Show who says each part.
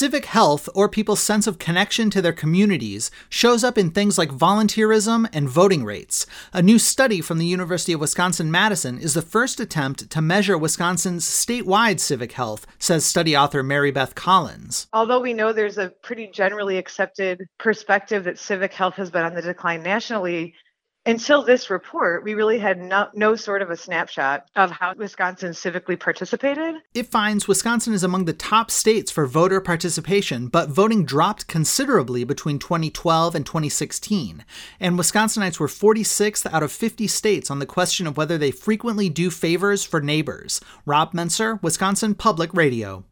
Speaker 1: civic health, or people's sense of connection to their communities, shows up in things like volunteerism and voting rates. A new study from the University of Wisconsin-Madison is the first attempt to measure Wisconsin's statewide civic health, says study author Mary Beth Collins.
Speaker 2: Although we know there's a pretty generally accepted perspective that civic health has been on the decline nationally, until this report, we really had no sort of a snapshot of how Wisconsin civically participated.
Speaker 1: It finds Wisconsin is among the top states for voter participation, but voting dropped considerably between 2012 and 2016. And Wisconsinites were 46th out of 50 states on the question of whether they frequently do favors for neighbors. Rob Menser, Wisconsin Public Radio.